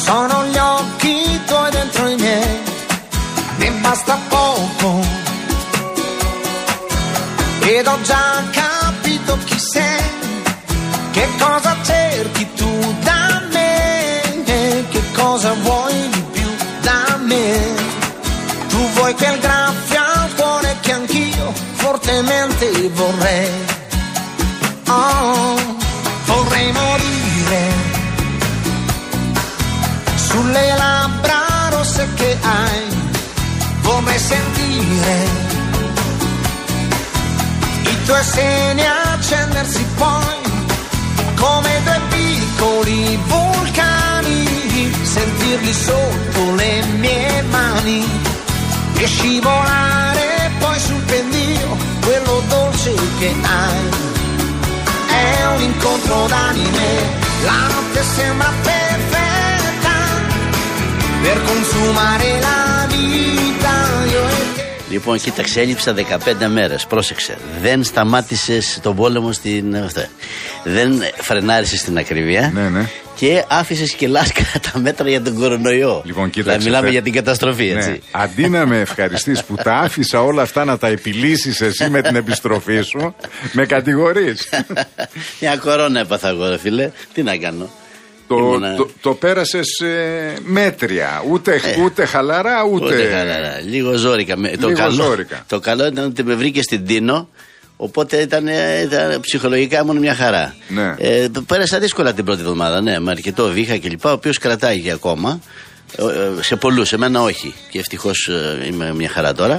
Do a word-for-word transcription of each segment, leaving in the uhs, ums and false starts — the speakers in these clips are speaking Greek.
Sono gli occhi tuoi dentro i miei, mi basta poco. Ed ho già capito chi sei, che cosa cerchi tu da me, che cosa vuoi di più da me. Tu vuoi quel graffio al cuore che anch'io fortemente vorrei. Oh, vorrei morire sulle labbra rosse che hai, vorrei sentire i tuoi seni accendersi poi come due piccoli vulcani, sentirli sotto le mie mani e scivolare poi sul pendio, quello dolce che hai. È un incontro d'anime, la notte sembra perfetta per consumare la vita, io e te. Λοιπόν, κοίταξε, έλειψα δεκαπέντε μέρες. Πρόσεξε. Δεν σταμάτησες τον πόλεμο στην. Δεν φρενάρισες στην ακρίβεια. Ναι, ναι. Και άφησες και λάσκα τα μέτρα για τον κορονοϊό. Λοιπόν, κοίταξε. Δηλαδή, μιλάμε θε... για την καταστροφή, έτσι. Ναι. Αντί να με ευχαριστείς που τα άφησα όλα αυτά να τα επιλύσεις εσύ με την επιστροφή σου, με κατηγορείς. Μια κορώνα έπαθα εγώ, φίλε. Τι να κάνω. Το, Ήμουνα... το, το πέρασες ε, μέτρια, ούτε, ε, ούτε χαλαρά ούτε... Ούτε χαλαρά, λίγο ζόρικα. Λίγο το, καλό, ζόρικα. Το καλό ήταν ότι με βρήκε στην Τίνο, οπότε ήταν, ήταν ψυχολογικά ήμουν μια χαρά. Ναι. Ε, πέρασα δύσκολα την πρώτη εβδομάδα, ναι, με αρκετό βήχα κλπ, ο οποίος κρατάει και ακόμα, σε πολλούς, εμένα όχι, και ευτυχώς είμαι μια χαρά τώρα.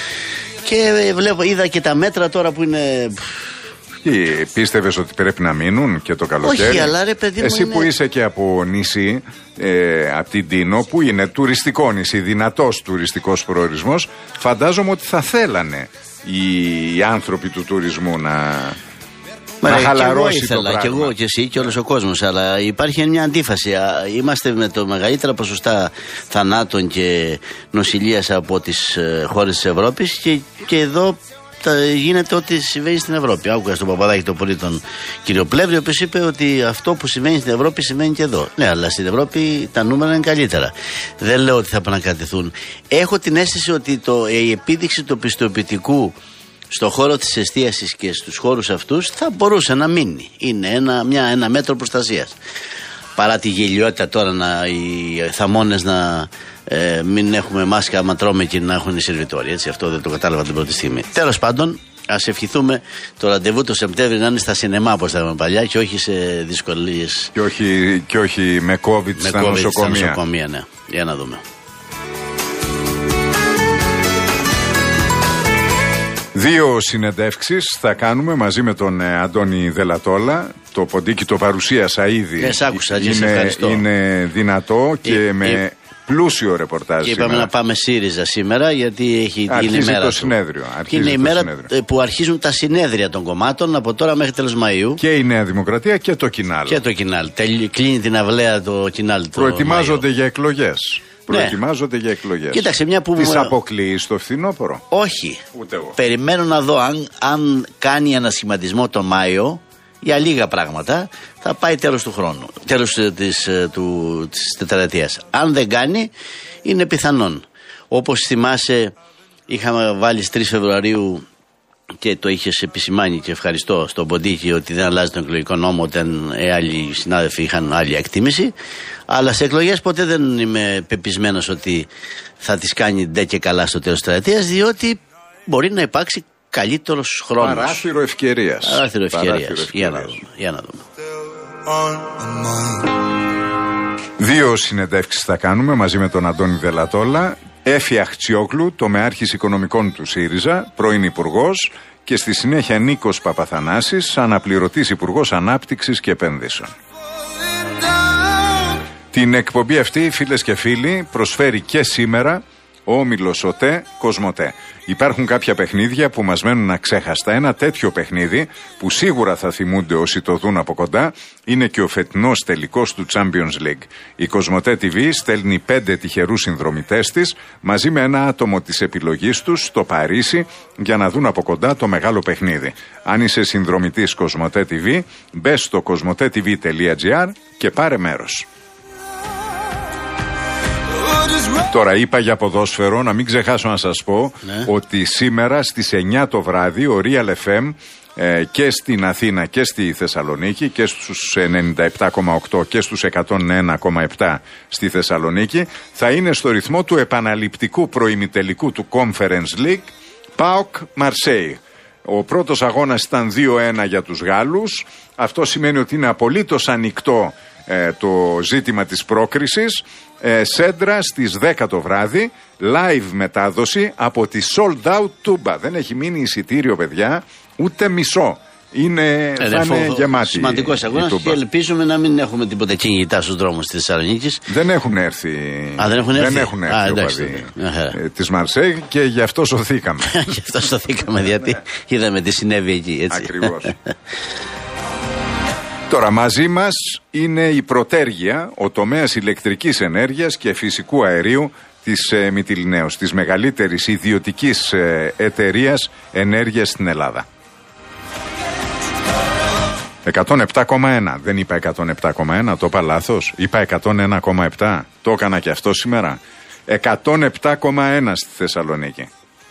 Και βλέπω, είδα και τα μέτρα τώρα που είναι... Και πίστευες ότι πρέπει να μείνουν και το καλοκαίρι? Όχι, αλλά ρε παιδί μου, εσύ είναι... που είσαι και από νησί, ε, από την Τίνο, που είναι τουριστικό νησί, δυνατός τουριστικός προορισμός, φαντάζομαι ότι θα θέλανε οι άνθρωποι του τουρισμού να, Μα, να και χαλαρώσει εγώ ήθελα, το πράγμα. και εγώ και εσύ και όλος ο κόσμος, αλλά υπάρχει μια αντίφαση. Είμαστε με το μεγαλύτερα ποσοστά θανάτων και νοσηλείας από τις χώρες της Ευρώπης και, και εδώ γίνεται ό,τι συμβαίνει στην Ευρώπη. Άκουγα στον Παπαδάκη το πολύ τον κύριο Πλεύρη, ο οποίος είπε ότι αυτό που συμβαίνει στην Ευρώπη συμβαίνει και εδώ. Ναι, αλλά στην Ευρώπη τα νούμερα είναι καλύτερα. Δεν λέω ότι θα επανακατεθούν. Έχω την αίσθηση ότι το, η επίδειξη του πιστοποιητικού στον χώρο της εστίασης και στους χώρους αυτούς θα μπορούσε να μείνει. Είναι ένα, μια, ένα μέτρο προστασίας. Παρά τη γελιότητα τώρα να, οι θαμώνες να ε, μην έχουμε μάσκα άμα τρώμε και να έχουν οι σερβιτόροι. Έτσι, αυτό δεν το κατάλαβα την πρώτη στιγμή. Τέλος πάντων, ας ευχηθούμε το ραντεβού το Σεπτέμβρη να είναι στα σινεμά όπως τα είπαμε παλιά και όχι σε δυσκολίες. Και όχι, και όχι με COVID με στα COVID νοσοκομεία. Στα νοσοκομεία, ναι. Για να δούμε. Δύο συνεντεύξεις θα κάνουμε μαζί με τον ε, Αντώνη Δελατόλα. Το ποντίκι το παρουσίασα ήδη. Ναι, σ' άκουσα, είναι, είναι δυνατό και ε, με ε, πλούσιο ρεπορτάζ. Και είπαμε σήμερα να πάμε ΣΥΡΙΖΑ σήμερα, γιατί έχει αρχίζει την ημέρα το του. συνέδριο. Και είναι η το μέρα συνέδριο. που αρχίζουν τα συνέδρια των κομμάτων από τώρα μέχρι τέλος Μαΐου. Και η Νέα Δημοκρατία και το Κινάλ. Και το Κινάλ. Κλείνει την αυλαία το Κινάλ. Προετοιμάζονται για εκλογές. Ναι. Προετοιμάζονται για εκλογές. Κοίταξε, μια που. Τις αποκλείει στο φθινόπωρο? Όχι. Ούτε εγώ. Περιμένω να δω αν, αν κάνει ένα σχηματισμό το Μάιο για λίγα πράγματα, θα πάει τέλος του χρόνου. Τέλος της, του, της τετραετίας. Αν δεν κάνει, είναι πιθανόν. Όπως θυμάσαι, είχαμε βάλει στις τρεις Φεβρουαρίου και το είχες επισημάνει και ευχαριστώ στον Ποντίκη ότι δεν αλλάζει τον εκλογικό νόμο όταν ε, άλλοι συνάδελφοι είχαν άλλη εκτίμηση. Αλλά σε εκλογές ποτέ δεν είμαι πεπισμένος ότι θα τις κάνει ντε και καλά στο τέλος της τετραετίας, διότι μπορεί να υπάρξει καλύτερος χρόνος. Παράθυρο ευκαιρίας. Παράθυρο ευκαιρίας. Για να δούμε. Για να δούμε. Δύο συνεντεύξεις θα κάνουμε μαζί με τον Αντώνη Δελατόλα. Έφη Αχτσιόγλου, τομεάρχης οικονομικών του ΣΥΡΙΖΑ, πρώην υπουργός, και στη συνέχεια Νίκος Παπαθανάσης, αναπληρωτής υπουργός Ανάπτυξης και Επενδύσεων. Την εκπομπή αυτή, φίλες και φίλοι, προσφέρει και σήμερα ο όμιλος ΟΤΕ Κοσμοτέ. Υπάρχουν κάποια παιχνίδια που μας μένουν αξέχαστα. Ένα τέτοιο παιχνίδι που σίγουρα θα θυμούνται όσοι το δουν από κοντά είναι και ο φετινός τελικός του Champions League. Η Κοσμοτέ τι βι στέλνει πέντε τυχερούς συνδρομητές της μαζί με ένα άτομο της επιλογής τους στο Παρίσι για να δουν από κοντά το μεγάλο παιχνίδι. Αν είσαι συνδρομητής Κοσμοτέ τι βι, μπες στο κοσμοτέ τι βι τελεία τζι άρ και πάρε μέρος. Τώρα είπα για ποδόσφαιρο, να μην ξεχάσω να σας πω ναι. ότι σήμερα στις εννιά το βράδυ ο Real εφ εμ ε, και στην Αθήνα και στη Θεσσαλονίκη και στους ενενήντα επτά κόμμα οκτώ και στους εκατόν ένα κόμμα επτά στη Θεσσαλονίκη θα είναι στο ρυθμό του επαναληπτικού προημιτελικού του Conference League ΠΑΟΚ Μαρσέη. Ο πρώτος αγώνας ήταν δύο ένα για τους Γάλλους. Αυτό σημαίνει ότι είναι απολύτως ανοιχτό ε, το ζήτημα της πρόκρισης. Ε, Σέντρα στις δέκα το βράδυ, live μετάδοση από τη Sold Out Touba. Δεν έχει μείνει εισιτήριο, παιδιά, ούτε μισό. Είναι, ε, θα είναι γεμάτη. Σημαντικός αγώνας και ελπίζουμε να μην έχουμε τίποτα κυνηγητά στους δρόμους της Θεσσαλονίκης. Δεν έχουν έρθει. Α, δεν έχουν έρθει. Δεν έχουν έρθει Α, οπαδοί ε, της Μαρσέη και γι' αυτό σωθήκαμε. Γι' αυτό σωθήκαμε, γιατί είδαμε τι συνέβη εκεί. Έτσι. Ακριβώς. Τώρα μαζί μας είναι η Πρωτέργεια, ο τομέας ηλεκτρικής ενέργειας και φυσικού αερίου της ε, Μυτιληναίους, της μεγαλύτερης ιδιωτικής ε, εταιρείας ενέργειας στην Ελλάδα. εκατόν επτά κόμμα ένα, δεν είπα εκατόν επτά κόμμα ένα, το είπα λάθος, είπα εκατόν ένα κόμμα επτά, το έκανα και αυτό σήμερα. εκατόν επτά κόμμα ένα στη Θεσσαλονίκη.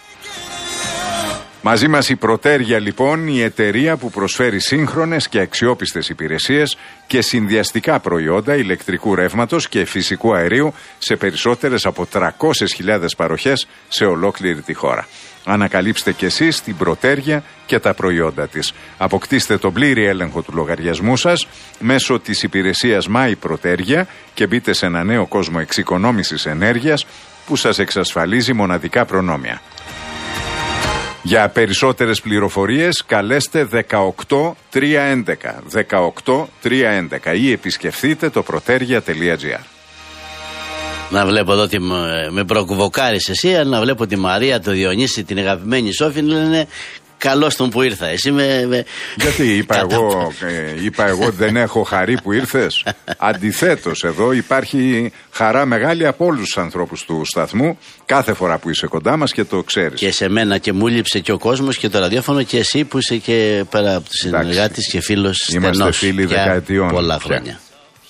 Μαζί μας η Πρωτέργεια λοιπόν, η εταιρεία που προσφέρει σύγχρονες και αξιόπιστες υπηρεσίες και συνδυαστικά προϊόντα ηλεκτρικού ρεύματος και φυσικού αερίου σε περισσότερες από τριακόσιες χιλιάδες παροχές σε ολόκληρη τη χώρα. Ανακαλύψτε κι εσείς την Πρωτέργεια και τα προϊόντα της. Αποκτήστε τον πλήρη έλεγχο του λογαριασμού σας μέσω της υπηρεσίας My Πρωτέργεια και μπείτε σε ένα νέο κόσμο εξοικονόμησης ενέργειας που σας εξασφαλίζει μοναδικά προνόμια. Για περισσότερες πληροφορίες καλέστε δεκαοκτώ τριακόσια έντεκα δεκαοκτώ τριακόσια έντεκα ή επισκεφθείτε το πρωτέργεια τελεία τζι άρ. Να βλέπω εδώ ότι με προκουβοκάρεις εσύ, αλλά να βλέπω τη Μαρία, το Διονύση, την αγαπημένη Σόφη, λένε καλώς τον που ήρθα. Εσύ με, με... Γιατί είπα εγώ, ε, είπα εγώ ότι δεν έχω χαρή που ήρθες. Αντιθέτως, εδώ υπάρχει χαρά μεγάλη από όλους τους ανθρώπους του σταθμού κάθε φορά που είσαι κοντά μας και το ξέρεις. Και σε μένα και μου λείψε και ο κόσμος και το ραδιόφωνο και εσύ που είσαι και πέρα από τους συνεργάτες και φίλος στενός. Είμαστε φίλοι δεκαετιών. Πολλά χρόνια.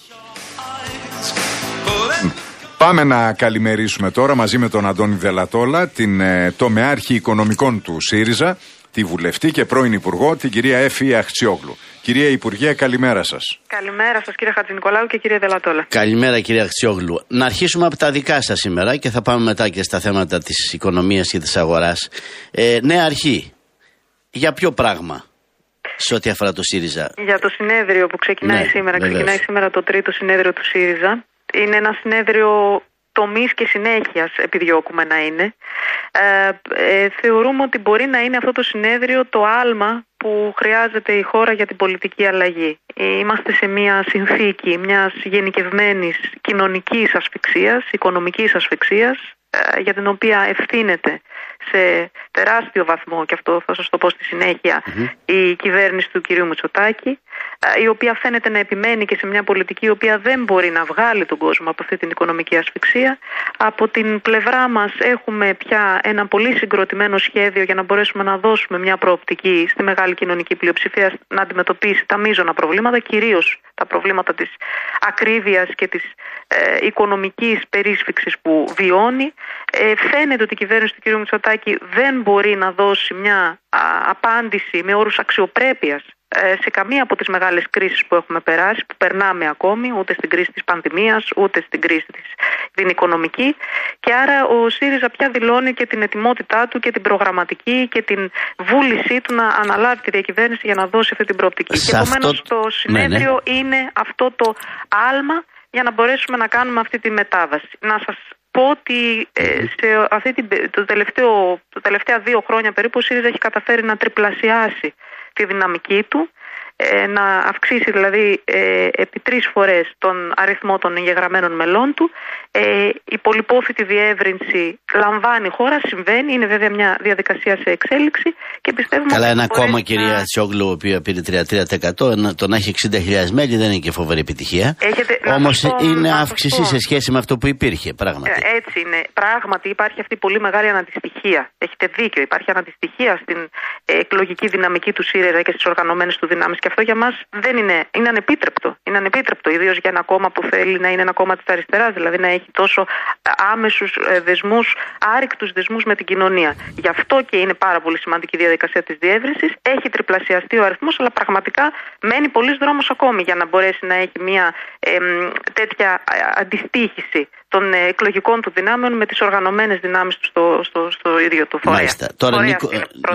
Πάμε να καλημερίσουμε τώρα μαζί με τον Αντώνη Δελατόλα, την ε, τομεάρχη οικονομικών του ΣΥΡΙΖΑ, τη βουλευτή και πρώην Υπουργό, την κυρία Έφη Αχτσιόγλου. Κυρία Υπουργέ, καλημέρα σας. Καλημέρα σας κύριε Χατζηνικολάου και κύριε Δελατόλα. Καλημέρα κυρία Αχτσιόγλου. Να αρχίσουμε από τα δικά σας σήμερα και θα πάμε μετά και στα θέματα της οικονομίας και της αγοράς. Ε, νέα αρχή. Για ποιο πράγμα σε ό,τι αφορά το ΣΥΡΙΖΑ? Για το συνέδριο που ξεκινάει ναι, σήμερα. Βεβαίως. Ξεκινάει σήμερα το τρίτο συνέδριο του ΣΥΡΙΖΑ. Είναι ένα συνέδριο τομής και συνέχειας επιδιώκουμε να είναι. Ε, ε, θεωρούμε ότι μπορεί να είναι αυτό το συνέδριο το άλμα που χρειάζεται η χώρα για την πολιτική αλλαγή. Είμαστε σε μια συνθήκη μιας γενικευμένης κοινωνικής ασφυξίας, οικονομικής ασφυξίας, ε, για την οποία ευθύνεται σε τεράστιο βαθμό, και αυτό θα σας το πω στη συνέχεια, mm-hmm. η κυβέρνηση του κυρίου Μητσοτάκη, η οποία φαίνεται να επιμένει και σε μια πολιτική η οποία δεν μπορεί να βγάλει τον κόσμο από αυτή την οικονομική ασφυξία. Από την πλευρά μας έχουμε πια ένα πολύ συγκροτημένο σχέδιο για να μπορέσουμε να δώσουμε μια προοπτική στη μεγάλη κοινωνική πλειοψηφία να αντιμετωπίσει τα μείζωνα προβλήματα, κυρίως τα προβλήματα της ακρίβειας και της ε, οικονομικής περίσφυξης που βιώνει. Ε, φαίνεται ότι η κυβέρνηση του κ. Μητσοτάκη δεν μπορεί να δώσει μια α, απάντηση με όρους αξιοπρέπειας ε, σε καμία από τις μεγάλες κρίσεις που έχουμε περάσει, που περνάμε ακόμη, ούτε στην κρίση της πανδημίας, ούτε στην κρίση της, την οικονομική. Και άρα ο ΣΥΡΙΖΑ πια δηλώνει και την ετοιμότητά του και την προγραμματική και την βούλησή του να αναλάβει τη διακυβέρνηση για να δώσει αυτή την προοπτική. Και επομένως το συνέδριο ναι, ναι. είναι αυτό το άλμα για να μπορέσουμε να κάνουμε αυτή τη μετάβαση. Να σας πω ότι ε, σε αυτή την, το τελευταίο, το τελευταία δύο χρόνια περίπου ο ΣΥΡΙΖΑ έχει καταφέρει να τριπλασιάσει τη δυναμική του, ε, να αυξήσει δηλαδή ε, επί τρεις φορές τον αριθμό των εγγεγραμμένων μελών του. Ε, η πολυπόθητη διεύρυνση λαμβάνει η χώρα, συμβαίνει, είναι βέβαια μια διαδικασία σε εξέλιξη και πιστεύουμε... Καλά, ένα κόμμα να... κυρία Τσιόγλου, ο οποίο πήρε τριάντα τρία τοις εκατό, το να έχει εξήντα χιλιάδες μέλη δεν είναι και φοβερή επιτυχία. Έχετε... Όμως πω, είναι αύξηση σε σχέση με αυτό που υπήρχε, πράγματι. Ε, έτσι είναι. Πράγματι υπάρχει αυτή πολύ μεγάλη αναντιστοιχία. Έχετε δίκιο, υπάρχει αναντιστοιχία στην εκλογική δυναμική του ΣΥΡΙΖΑ και στις οργανωμένες του δυνάμεις και αυτό για μας δεν είναι, είναι ανεπίτρεπτο. Είναι ανεπίτρεπτο, ιδίως για ένα κόμμα που θέλει να είναι ένα κόμμα της αριστεράς, δηλαδή να έχει τόσο άμεσους δεσμούς, άρρηκτους δεσμούς με την κοινωνία. Γι' αυτό και είναι πάρα πολύ σημαντική η διαδικασία της διεύρυνσης. Έχει τριπλασιαστεί ο αριθμός, αλλά πραγματικά μένει πολλής δρόμος ακόμη για να μπορέσει να έχει μια ε, τέτοια αντιστοίχηση των εκλογικών του δυνάμεων με τις οργανωμένες δυνάμεις του στο, στο, στο ίδιο του φορέα. Μάλιστα. Τώρα, φορέα Νίκο,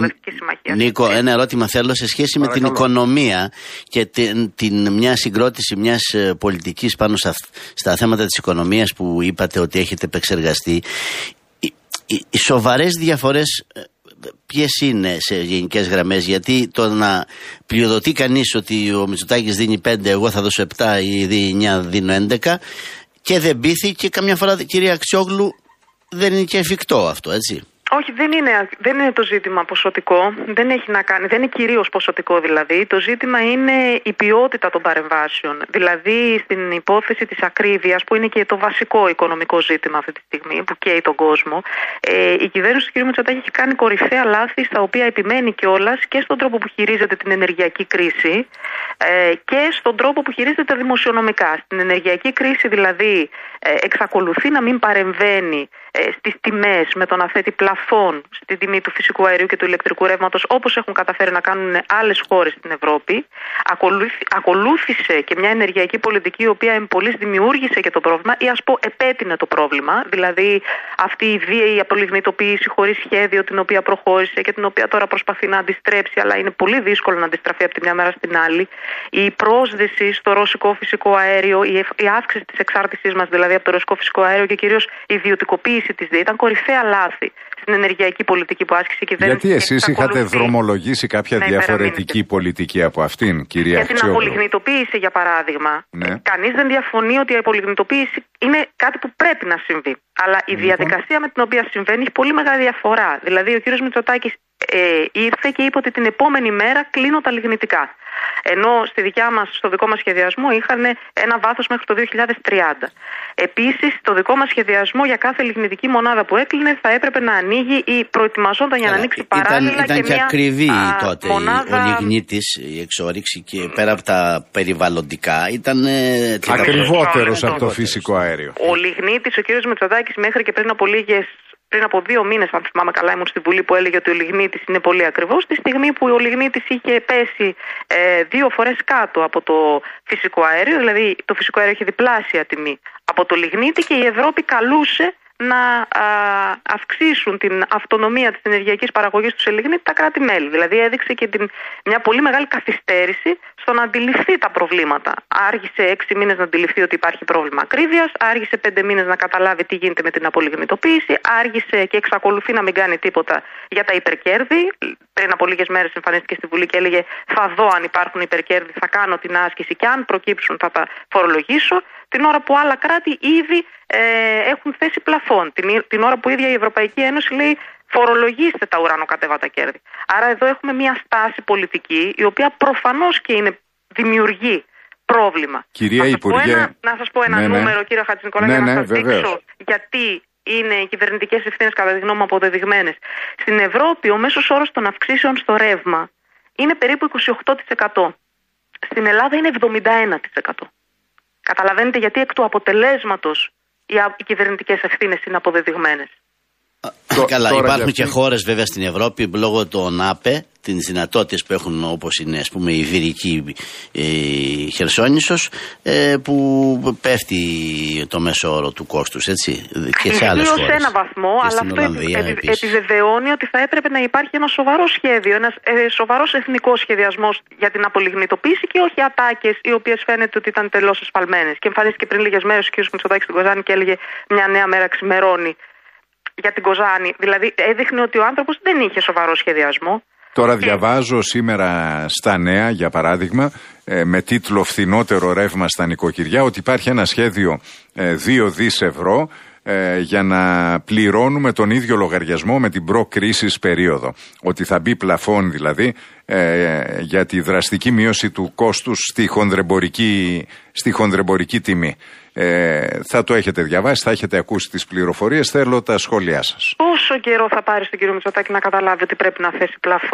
Νίκο, ένα ερώτημα θέλω σε σχέση με Παρακαλώ. την οικονομία και την, την, μια συγκρότηση μιας πολιτικής πάνω στα, στα θέματα της οικονομίας που είπατε ότι έχετε επεξεργαστεί. Οι, οι, οι σοβαρές διαφορές ποιες είναι σε γενικές γραμμές? Γιατί το να πλειοδοτεί κανείς ότι ο Μητσοτάκης δίνει πέντε, εγώ θα δώσω επτά ή δίνει εννιά, δίνω έντεκα, και δεν πείθει, και καμιά φορά, κυρία Αξιόγλου, δεν είναι και εφικτό αυτό, έτσι. Όχι, δεν είναι, δεν είναι το ζήτημα ποσοτικό, δεν έχει να κάνει, δεν είναι κυρίως ποσοτικό δηλαδή. Το ζήτημα είναι η ποιότητα των παρεμβάσεων. Δηλαδή στην υπόθεση της ακρίβειας, που είναι και το βασικό οικονομικό ζήτημα αυτή τη στιγμή, που καίει τον κόσμο, ε, η κυβέρνηση του κ. Μητσοτάκη έχει κάνει κορυφαία λάθη, στα οποία επιμένει κιόλας και στον τρόπο που χειρίζεται την ενεργειακή κρίση ε, και στον τρόπο που χειρίζεται τα δημοσιονομικά. Στην ενεργειακή κρίση δηλαδή ε, εξακολουθεί να μην παρεμβαίνει ε, στις τιμές με το να θέτει πλαφόν στην τιμή του φυσικού αερίου και του ηλεκτρικού ρεύματος, όπως έχουν καταφέρει να κάνουν άλλες χώρες στην Ευρώπη. Ακολούθησε και μια ενεργειακή πολιτική η οποία εμπολής δημιούργησε και το πρόβλημα, ή ας πω επέτεινε το πρόβλημα, δηλαδή αυτή η βίαιη απολιγνητοποίηση χωρίς σχέδιο, την οποία προχώρησε και την οποία τώρα προσπαθεί να αντιστρέψει, αλλά είναι πολύ δύσκολο να αντιστραφεί από τη μια μέρα στην άλλη. Η πρόσδεση στο ρωσικό φυσικό αέριο, η αύξηση της εξάρτησής μας δηλαδή από το ρωσικό φυσικό αέριο και κυρίως η ιδιωτικοποίηση της ΔΕΗ ήταν κορυφαία λάθη στην ενεργειακή πολιτική που άσκησε η κυβέρνηση. Γιατί εσείς είχατε δρομολογήσει κάποια διαφορετική πολιτική από αυτήν, κυρία Αξιόγλου? Για την απολιγνητοποίηση, για παράδειγμα. Ναι. Κανείς δεν διαφωνεί ότι η απολιγνητοποίηση είναι κάτι που πρέπει να συμβεί. Αλλά η διαδικασία με την οποία συμβαίνει έχει πολύ μεγάλη διαφορά. Δηλαδή, ο κ. Μητσοτάκης ε, ήρθε και είπε ότι την επόμενη μέρα κλείνω τα λιγνητικά. Ενώ στη δικιά μας, στο δικό μας σχεδιασμό είχαν ένα βάθος μέχρι το δύο χιλιάδες τριάντα. Επίσης, στο δικό μας σχεδιασμό για κάθε λιγνητική μονάδα που έκλεινε θα έπρεπε να ανοίγει ή προετοιμαζόταν για να ανοίξει παράλληλα. Ήταν, ήταν και, και μια ακριβή α, τότε μονάδα... ο λιγνίτης, η εξόριξη, και πέρα από τα περιβαλλοντικά ήταν ακριβότερος από το φυσικό αέριο. Ο λιγνίτης, ο κ. Μητσοτάκης, μέχρι και πριν από λίγες Πριν από δύο μήνες, αν θυμάμαι καλά, ήμουν στη Βουλή που έλεγε ότι ο λιγνίτης είναι πολύ ακριβώς. Τη στιγμή που ο λιγνίτης είχε πέσει ε, δύο φορές κάτω από το φυσικό αέριο, δηλαδή το φυσικό αέριο είχε διπλάσια τιμή από το λιγνίτη, και η Ευρώπη καλούσε να α, αυξήσουν την αυτονομία της ενεργειακής παραγωγής του σε λιγνίτη τα κράτη-μέλη. Δηλαδή έδειξε και την, μια πολύ μεγάλη καθυστέρηση στο να αντιληφθεί τα προβλήματα. Άργησε έξι μήνες να αντιληφθεί ότι υπάρχει πρόβλημα ακρίβειας, άργησε πέντε μήνες να καταλάβει τι γίνεται με την απολιγνητοποίηση, άργησε και εξακολουθεί να μην κάνει τίποτα για τα υπερκέρδη. Πριν από λίγες μέρες εμφανίστηκε στη Βουλή και έλεγε θα δω αν υπάρχουν υπερκέρδη, θα κάνω την άσκηση και αν προκύψουν θα τα φορολογήσω. Την ώρα που άλλα κράτη ήδη ε, έχουν θέσει πλαφόν. Την, την ώρα που η ίδια η Ευρωπαϊκή Ένωση λέει φορολογήστε τα ουρανοκατέβατα κέρδη. Άρα εδώ έχουμε μια στάση πολιτική η οποία προφανώς και είναι, δημιουργεί πρόβλημα. Κυρία Υπουργέ, ένα, να σας πω ένα ναι, νούμερο, ναι. Κύριε Χατζηνικολά, ναι, για να ναι, σας βεβαίως. δείξω γιατί είναι οι κυβερνητικές ευθύνες κατά τη γνώμη μου αποδεδειγμένες. Στην Ευρώπη ο μέσος όρος των αυξήσεων στο ρεύμα είναι περίπου είκοσι οκτώ τοις εκατό. Στην Ελλάδα είναι εβδομήντα ένα τοις εκατό. Καταλαβαίνετε γιατί εκ του αποτελέσματος οι, οι κυβερνητικές ευθύνες είναι αποδεδειγμένες. Καλά, υπάρχουν και χώρες βέβαια στην Ευρώπη λόγω των ΑΠΕ, τις δυνατότητες που έχουν, όπως είναι ας πούμε η Ιβηρική ε, Χερσόνησος, ε, που πέφτει το μέσο όρο του κόστους, έτσι, και σε άλλες χώρες. Σε ένα βαθμό, αλλά αυτό Ολλανδία, επι, επιβεβαιώνει ότι θα έπρεπε να υπάρχει ένα σοβαρό σχέδιο, ένας ε, σοβαρός εθνικός σχεδιασμός για την απολιγνητοποίηση και όχι ατάκες οι οποίες φαίνεται ότι ήταν τελώς εσφαλμένες. Και εμφανίστηκε πριν λίγες μέρες ο κ. Μητσοτάκης στην Κοζάνη και έλεγε μια νέα μέρα ξημερώνει για την Κοζάνη. Δηλαδή έδειχνε ότι ο άνθρωπος δεν είχε σοβαρό σχεδιασμό. Τώρα διαβάζω σήμερα στα νέα, για παράδειγμα, με τίτλο «Φθηνότερο ρεύμα στα νοικοκυριά», ότι υπάρχει ένα σχέδιο δύο δισεκατομμύρια ευρώ για να πληρώνουμε τον ίδιο λογαριασμό με την προ-κρίσης περίοδο. Ότι θα μπει πλαφόν δηλαδή για τη δραστική μείωση του κόστους στη χονδρεμπορική, στη χονδρεμπορική τιμή. Ε, θα το έχετε διαβάσει, θα έχετε ακούσει τις πληροφορίες. Θέλω τα σχόλιά σας. Πόσο καιρό θα πάρει στον κύριο Μητσοτάκη να καταλάβει ότι πρέπει να θέσει πλαφόν?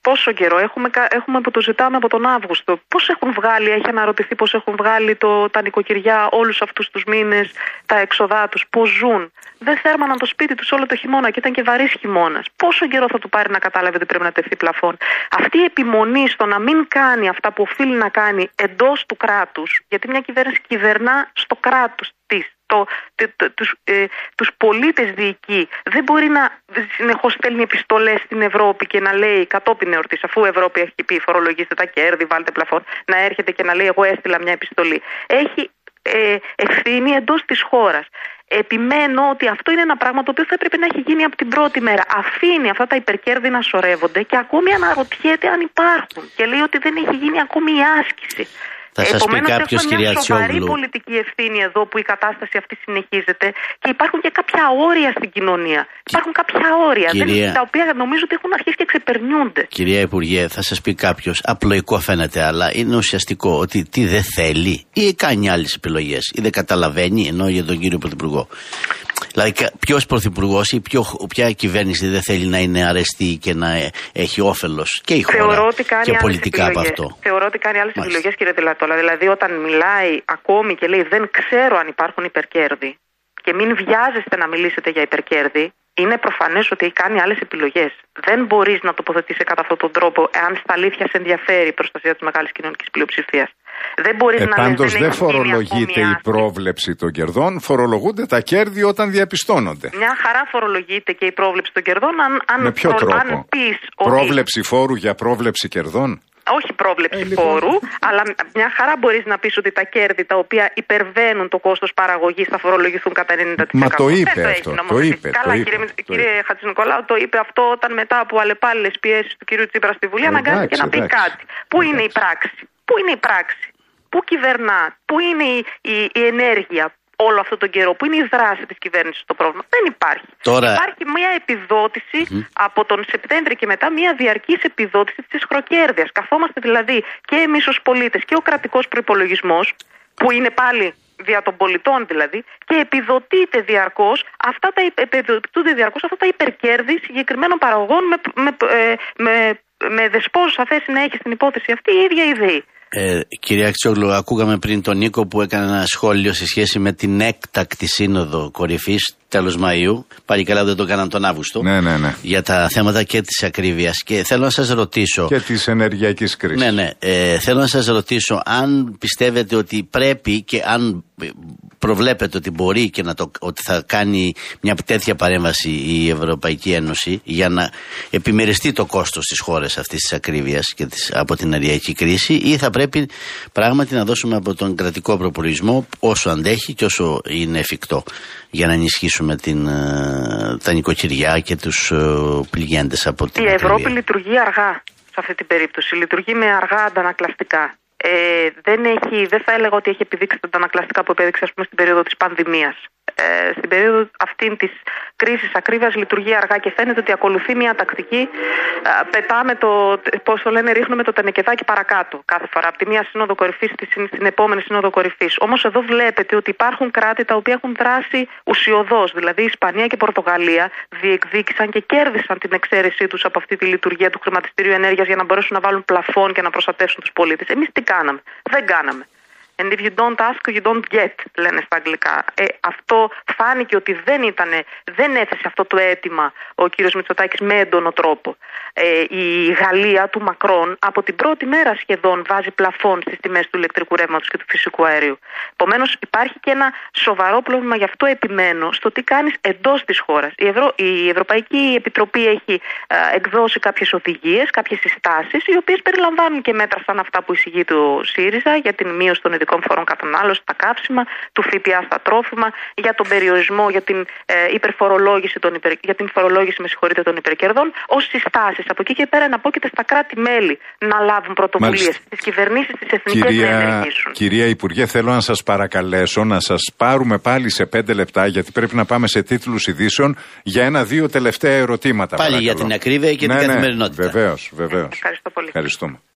πόσο καιρό, έχουμε, έχουμε που το ζητάμε από τον Αύγουστο. Πώς έχουν βγάλει, έχει αναρωτηθεί πώς έχουν βγάλει το, τα νοικοκυριά όλους αυτούς τους μήνες, τα έξοδά τους, πώς ζουν. Δεν θέρμαναν το σπίτι τους όλο το χειμώνα και ήταν και βαρύς χειμώνας. Πόσο καιρό θα του πάρει να καταλάβει ότι πρέπει να τεθεί πλαφόν. Αυτή η επιμονή στο να μην κάνει αυτά που οφείλει να κάνει εντός του κράτους, γιατί μια κυβέρνηση κυβερνά στο κράτος της. Το, το, το, τους, ε, τους πολίτες διοικεί. Δεν μπορεί να συνεχώς στέλνει επιστολές στην Ευρώπη και να λέει κατόπιν εορτής, αφού η Ευρώπη έχει πει φορολογήστε τα κέρδη, βάλτε πλαφόν, να έρχεται και να λέει εγώ έστειλα μια επιστολή. Έχει ε, ευθύνη εντός της χώρας. Επιμένω ότι αυτό είναι ένα πράγμα το οποίο θα έπρεπε να έχει γίνει από την πρώτη μέρα. Αφήνει αυτά τα υπερκέρδη να σωρεύονται και ακόμη αναρωτιέται αν υπάρχουν. Και λέει ότι δεν έχει γίνει ακόμη η άσκηση. Θα σας πει κάποιος, κυρία Αξιόγλου. Υπάρχει πολιτική ευθύνη εδώ που η κατάσταση αυτή συνεχίζεται και υπάρχουν και κάποια όρια στην κοινωνία. Υπάρχουν κάποια όρια κυρία... δεν, τα οποία νομίζω ότι έχουν αρχίσει και ξεπερνιούνται. Κυρία Υπουργέ, θα σας πει κάποιος, απλοϊκό φαίνεται, αλλά είναι ουσιαστικό ότι τι δεν θέλει ή κάνει άλλες επιλογές ή δεν καταλαβαίνει, ενώ για τον κύριο Πρωθυπουργό. Δηλαδή, ποιος πρωθυπουργός ή ποιο, ποια κυβέρνηση δεν θέλει να είναι αρεστή και να έχει όφελος και η χώρα και πολιτικά από αυτό. Θεωρώ ότι κάνει άλλες επιλογές, κύριε Τελατόλα. Δηλαδή, όταν μιλάει ακόμη και λέει δεν ξέρω αν υπάρχουν υπερκέρδη και μην βιάζεστε να μιλήσετε για υπερκέρδη, είναι προφανές ότι κάνει άλλες επιλογές. Δεν μπορείς να τοποθετήσει κατά αυτόν τον τρόπο, εάν στα αλήθεια σε ενδιαφέρει η προστασία της μεγάλης κοινωνικής πλειοψηφίας. Δεν μπορείς ε, να πάντως λες, δεν φορολογείται η πρόβλεψη των κερδών, φορολογούνται τα κέρδη όταν διαπιστώνονται. Μια χαρά φορολογείται και η πρόβλεψη των κερδών, αν, αν, με ποιο προ, τρόπο? αν πεις ότι... Πρόβλεψη φόρου για πρόβλεψη κερδών. Όχι πρόβλεψη ε, λοιπόν. φόρου, αλλά μια χαρά μπορείς να πεις ότι τα κέρδη τα οποία υπερβαίνουν το κόστος παραγωγής θα φορολογηθούν κατά ενενήντα τοις εκατό. Μα το είπε το αυτό. Το είπε, Καλά, το κύριε, είπε, κύριε το Χατζηνικολάου, το είπε αυτό όταν μετά από αλλεπάλληλες πιέσεις του κύριου Τσίπρα στη Βουλή αναγκάστηκε να πει κάτι. Πού είναι η πράξη, πού είναι η πράξη, πού κυβερνά, πού είναι η, η, η ενέργεια όλο αυτόν τον καιρό, που είναι η δράση της κυβέρνησης στο πρόβλημα. Δεν υπάρχει. Τώρα... Υπάρχει μια επιδότηση mm. από τον Σεπτέμβρη και μετά, μια διαρκής επιδότηση της χροκέρδειας. Καθόμαστε δηλαδή και εμείς ως πολίτες και ο κρατικός προϋπολογισμός, που είναι πάλι δια των πολιτών δηλαδή, και επιδοτείται διαρκώς αυτά τα, επιδοτούνται διαρκώς αυτά τα υπερκέρδη συγκεκριμένων παραγωγών με, με, με, με, με δεσπόζουσα θέση να έχει στην υπόθεση αυτή η ίδια η ΔΕΗ. Ε, κυρία Αξιόγλου, ακούγαμε πριν τον Νίκο που έκανε ένα σχόλιο σε σχέση με την έκτακτη σύνοδο κορυφής τέλος Μαΐου. Πάλι καλά δεν το έκαναν τον Αύγουστο. Ναι, ναι, ναι. Για τα θέματα και της ακρίβειας. Και θέλω να σας ρωτήσω. Και της ενεργειακής κρίσης. Ναι, ναι. Ε, θέλω να σας ρωτήσω αν πιστεύετε ότι πρέπει και αν προβλέπετε ότι μπορεί και να το, ότι θα κάνει μια τέτοια παρέμβαση η Ευρωπαϊκή Ένωση για να επιμεριστεί το κόστος στις χώρες αυτής της ακρίβειας και της, από την ενεργειακή κρίση, ή θα πρέπει πράγματι να δώσουμε από τον κρατικό προπολογισμό όσο αντέχει και όσο είναι εφικτό για να ενισχύσουμε την, τα νοικοκυριά και τους πληγέντες από την Η ακρίβεια. Ευρώπη λειτουργεί αργά σε αυτή την περίπτωση. Λειτουργεί με αργά αντανακλαστικά. Ε, δεν, έχει, δεν θα έλεγα ότι έχει επιδείξει τα αντανακλαστικά που επέδειξε, ας πούμε, στην περίοδο της πανδημίας. Ε, στην περίοδο αυτή της κρίσης ακρίβειας λειτουργεί αργά και φαίνεται ότι ακολουθεί μια τακτική. Ε, πετάμε το, πώς το λένε, ρίχνουμε το τενεκεδάκι παρακάτω κάθε φορά, από τη μία σύνοδο κορυφής στην, στην επόμενη σύνοδο κορυφής. Όμως εδώ βλέπετε ότι υπάρχουν κράτη τα οποία έχουν δράσει ουσιωδώς. Δηλαδή η Ισπανία και η Πορτογαλία διεκδίκησαν και κέρδισαν την εξαίρεσή τους από αυτή τη λειτουργία του χρηματιστηρίου ενέργειας για να μπορέσουν να βάλουν πλαφόν και να προστατεύσουν τους πολίτες. Εμείς τι κάναμε? Δεν κάναμε. And if you don't ask, you don't get, λένε στα αγγλικά. Ε, αυτό φάνηκε ότι δεν ήτανε, δεν έθεσε αυτό το αίτημα ο κύριος Μητσοτάκης με έντονο τρόπο. Ε, η Γαλλία του Μακρόν από την πρώτη μέρα σχεδόν βάζει πλαφόν στις τιμές του ηλεκτρικού ρεύματος και του φυσικού αερίου. Επομένως υπάρχει και ένα σοβαρό πρόβλημα, γι' αυτό επιμένω, στο τι κάνεις εντός της χώρας. Η, Ευρω... η Ευρωπαϊκή Επιτροπή έχει ε, εκδώσει κάποιες οδηγίες, κάποιες συστάσεις, οι οποίες περιλαμβάνουν και μέτρα σαν αυτά που εισηγεί το ΣΥΡΙΖΑ για την μείωση των ειδικών φορών κατανάλωση στα καύσιμα, του ΦΠΑ στα τρόφιμα, για τον περιορισμό, για την ε, υπερφορολόγηση, των υπερ... για την φορολόγηση με συγχωρείτε, των υπερκερδών, ως συστάσεις. Από εκεί και πέρα εναπόκειται στα κράτη-μέλη να λάβουν πρωτοβουλίες, στις κυβερνήσεις, στις εθνικές κυρία, να ενεργήσουν. Κυρία Υπουργέ, θέλω να σας παρακαλέσω να σας πάρουμε πάλι σε πέντε λεπτά, γιατί πρέπει να πάμε σε τίτλους ειδήσεων για ένα-δύο τελευταία ερωτήματα. Πάλι παρακαλώ. Για την ακρίβεια και ναι, την ναι, καθημερινότητα. Βεβαίως, βεβαίως. Ευχαριστώ πολύ. Ευχαριστούμε.